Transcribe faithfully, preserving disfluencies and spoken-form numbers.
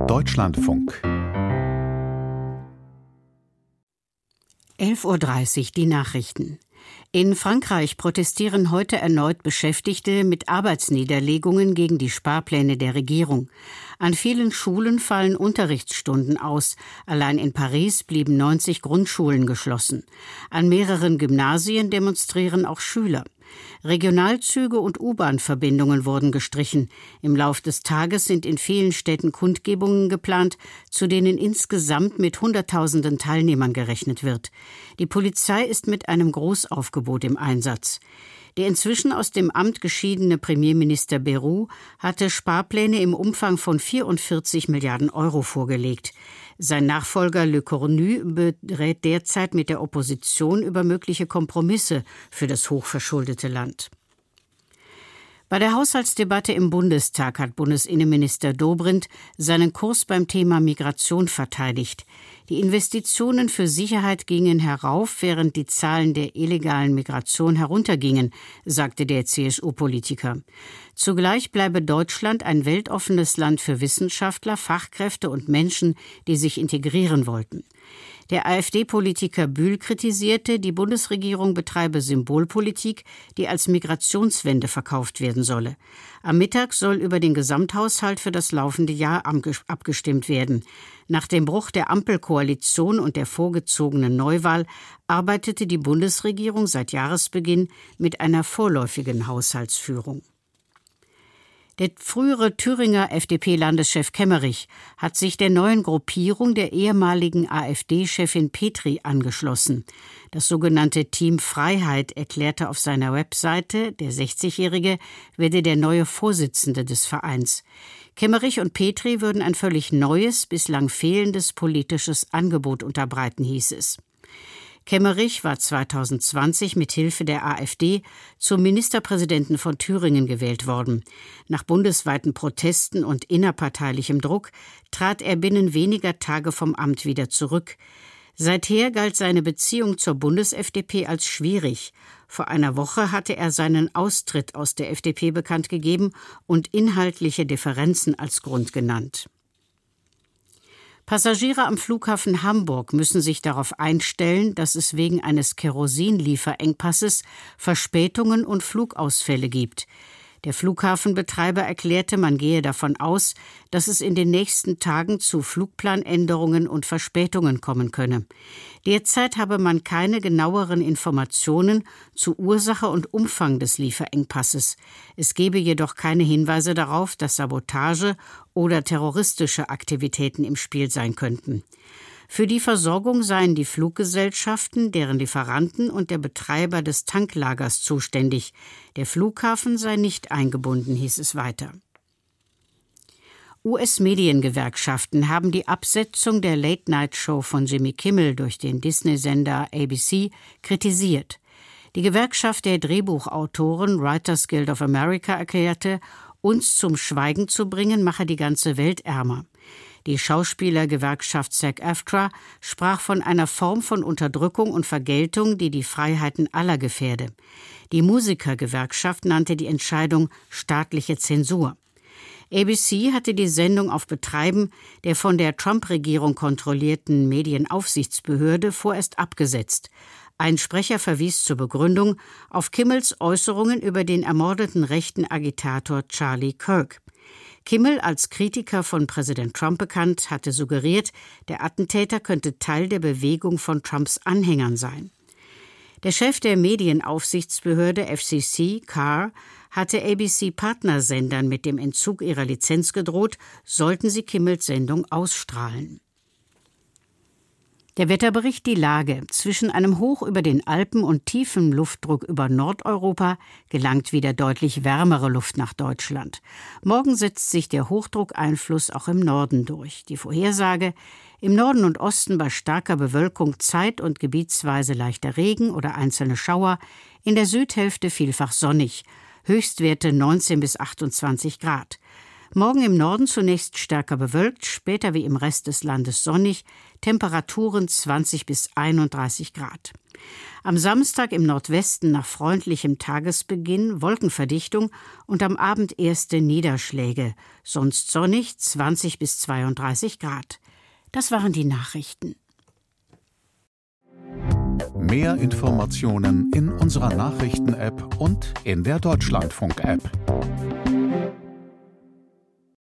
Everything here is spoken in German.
Deutschlandfunk. elf Uhr dreißig, die Nachrichten. In Frankreich protestieren heute erneut Beschäftigte mit Arbeitsniederlegungen gegen die Sparpläne der Regierung. An vielen Schulen fallen Unterrichtsstunden aus. Allein in Paris blieben neunzig Grundschulen geschlossen. An mehreren Gymnasien demonstrieren auch Schüler. Regionalzüge und U-Bahn-Verbindungen wurden gestrichen. Im Lauf des Tages sind in vielen Städten Kundgebungen geplant, zu denen insgesamt mit Hunderttausenden Teilnehmern gerechnet wird. Die Polizei ist mit einem Großaufgebot im Einsatz. Der inzwischen aus dem Amt geschiedene Premierminister Bayrou hatte Sparpläne im Umfang von vierundvierzig Milliarden Euro vorgelegt. Sein Nachfolger Le Cornu berät derzeit mit der Opposition über mögliche Kompromisse für das hochverschuldete Land. Bei der Haushaltsdebatte im Bundestag hat Bundesinnenminister Dobrindt seinen Kurs beim Thema Migration verteidigt. Die Investitionen für Sicherheit gingen herauf, während die Zahlen der illegalen Migration heruntergingen, sagte der C S U-Politiker. Zugleich bleibe Deutschland ein weltoffenes Land für Wissenschaftler, Fachkräfte und Menschen, die sich integrieren wollten. Der AfD-Politiker Bühl kritisierte, die Bundesregierung betreibe Symbolpolitik, die als Migrationswende verkauft werden solle. Am Mittag soll über den Gesamthaushalt für das laufende Jahr abgestimmt werden. Nach dem Bruch der Ampelkoalition und der vorgezogenen Neuwahl arbeitete die Bundesregierung seit Jahresbeginn mit einer vorläufigen Haushaltsführung. Der frühere Thüringer F D P-Landeschef Kemmerich hat sich der neuen Gruppierung der ehemaligen AfD-Chefin Petri angeschlossen. Das sogenannte Team Freiheit erklärte auf seiner Webseite, der sechzigjährige werde der neue Vorsitzende des Vereins. Kemmerich und Petri würden ein völlig neues, bislang fehlendes politisches Angebot unterbreiten, hieß es. Kemmerich war zweitausendzwanzig mit Hilfe der AfD zum Ministerpräsidenten von Thüringen gewählt worden. Nach bundesweiten Protesten und innerparteilichem Druck trat er binnen weniger Tage vom Amt wieder zurück. Seither galt seine Beziehung zur Bundes-F D P als schwierig. Vor einer Woche hatte er seinen Austritt aus der F D P bekannt gegeben und inhaltliche Differenzen als Grund genannt. Passagiere am Flughafen Hamburg müssen sich darauf einstellen, dass es wegen eines Kerosinlieferengpasses Verspätungen und Flugausfälle gibt. Der Flughafenbetreiber erklärte, man gehe davon aus, dass es in den nächsten Tagen zu Flugplanänderungen und Verspätungen kommen könne. Derzeit habe man keine genaueren Informationen zu Ursache und Umfang des Lieferengpasses. Es gebe jedoch keine Hinweise darauf, dass Sabotage oder terroristische Aktivitäten im Spiel sein könnten. Für die Versorgung seien die Fluggesellschaften, deren Lieferanten und der Betreiber des Tanklagers zuständig. Der Flughafen sei nicht eingebunden, hieß es weiter. U S-Mediengewerkschaften haben die Absetzung der Late-Night-Show von Jimmy Kimmel durch den Disney-Sender A B C kritisiert. Die Gewerkschaft der Drehbuchautoren Writers Guild of America erklärte, uns zum Schweigen zu bringen, mache die ganze Welt ärmer. Die Schauspielergewerkschaft SAG-AFTRA sprach von einer Form von Unterdrückung und Vergeltung, die die Freiheiten aller gefährde. Die Musikergewerkschaft nannte die Entscheidung staatliche Zensur. A B C hatte die Sendung auf Betreiben der von der Trump-Regierung kontrollierten Medienaufsichtsbehörde vorerst abgesetzt. Ein Sprecher verwies zur Begründung auf Kimmels Äußerungen über den ermordeten rechten Agitator Charlie Kirk. Kimmel, als Kritiker von Präsident Trump bekannt, hatte suggeriert, der Attentäter könnte Teil der Bewegung von Trumps Anhängern sein. Der Chef der Medienaufsichtsbehörde F C C, Carr, hatte A B C-Partnersendern mit dem Entzug ihrer Lizenz gedroht, sollten sie Kimmels Sendung ausstrahlen. Der Wetterbericht die Lage. Zwischen einem Hoch über den Alpen und tiefem Luftdruck über Nordeuropa gelangt wieder deutlich wärmere Luft nach Deutschland. Morgen setzt sich der Hochdruckeinfluss auch im Norden durch. Die Vorhersage: im Norden und Osten bei starker Bewölkung zeit- und gebietsweise leichter Regen oder einzelne Schauer, in der Südhälfte vielfach sonnig. Höchstwerte neunzehn bis achtundzwanzig Grad. Morgen im Norden zunächst stärker bewölkt, später wie im Rest des Landes sonnig, Temperaturen zwanzig bis einunddreißig Grad. Am Samstag im Nordwesten nach freundlichem Tagesbeginn Wolkenverdichtung und am Abend erste Niederschläge. Sonst sonnig, zwanzig bis zweiunddreißig Grad. Das waren die Nachrichten. Mehr Informationen in unserer Nachrichten-App und in der Deutschlandfunk-App.